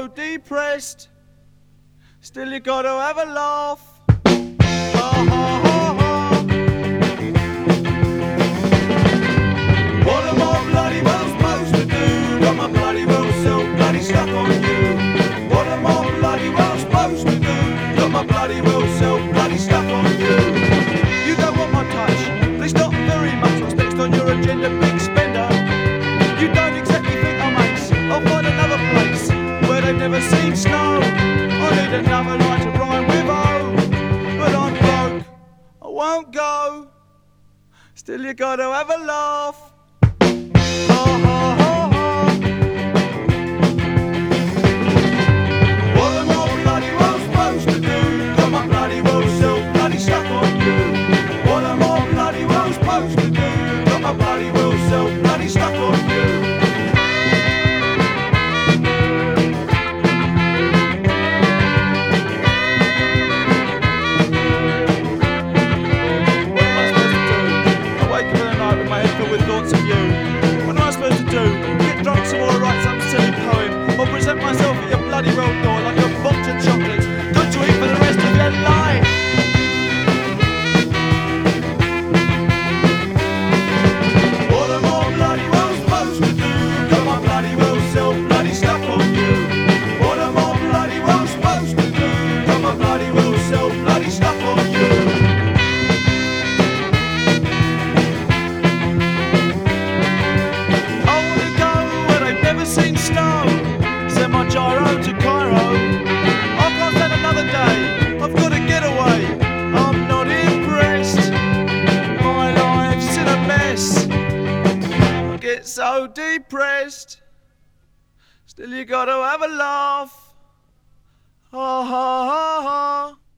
depressed. Still you gotta have a laugh. Ha ha ha ha. What am I bloody well supposed to do? Got my bloody well self bloody stuck on you. What am I bloody well supposed to do? Got my bloody well self bloody stuck on you. You don't want my touch, at least not very much. What's next on your agenda, big spender? You don't exactly think I'm ace. I'll find another place where they've never seen snow. I need another line to rhyme with oh, but I'm broke, I won't go. Still you gotta have a laugh. Ha ha ha ha. What am I bloody well supposed to do? Got my bloody well self bloody stuck on you. What am I bloody well supposed to do? Got my bloody well self bloody stuck on you. With thoughts of you. What am I supposed to do? Get drunk some more, write some silly poem, or present myself at your bloody road door like a box of chocolates, good to eat for the rest of your life? What am I bloody well supposed to do? Got my bloody well self bloody stuck on you. What am I bloody well supposed to do? Got my bloody well self bloody stuck on you. Seen snow, send my gyro to Cairo. I can't stand another day, I've got to get away. I'm not impressed, my life's in a mess. I get so depressed. Still you gotta have a laugh. Ha ha ha ha.